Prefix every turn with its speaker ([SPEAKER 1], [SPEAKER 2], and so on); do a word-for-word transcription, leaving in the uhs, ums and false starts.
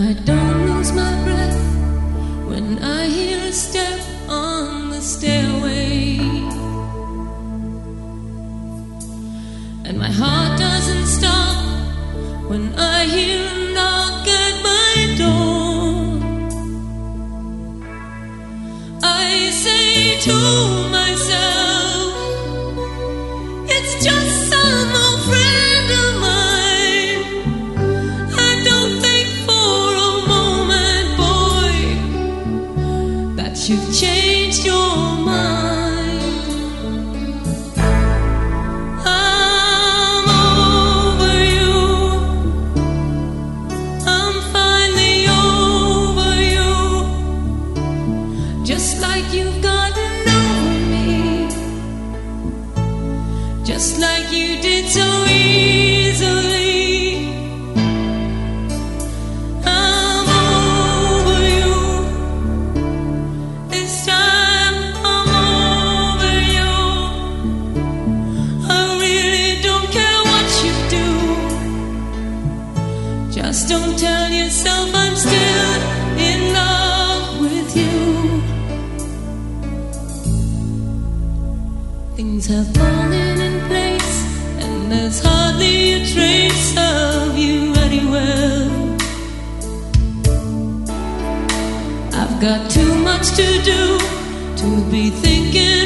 [SPEAKER 1] I don't lose my breath when I hear a step on the stairway, and my heart doesn't stop when I hear a knock at my door. I say to myself, it's just some old friend of mine. I don't think for a moment, boy, that you've changed your mind. I'm over you. I'm finally over you. Just like you've gotten over me, just like you did so easily. I'm over you. This time I'm over you. I really don't care what you do. Just don't tell yourself I'm still in love with you. Things have fallen in place, and there's hardly a trace of you anywhere. I've got too much to do to be thinking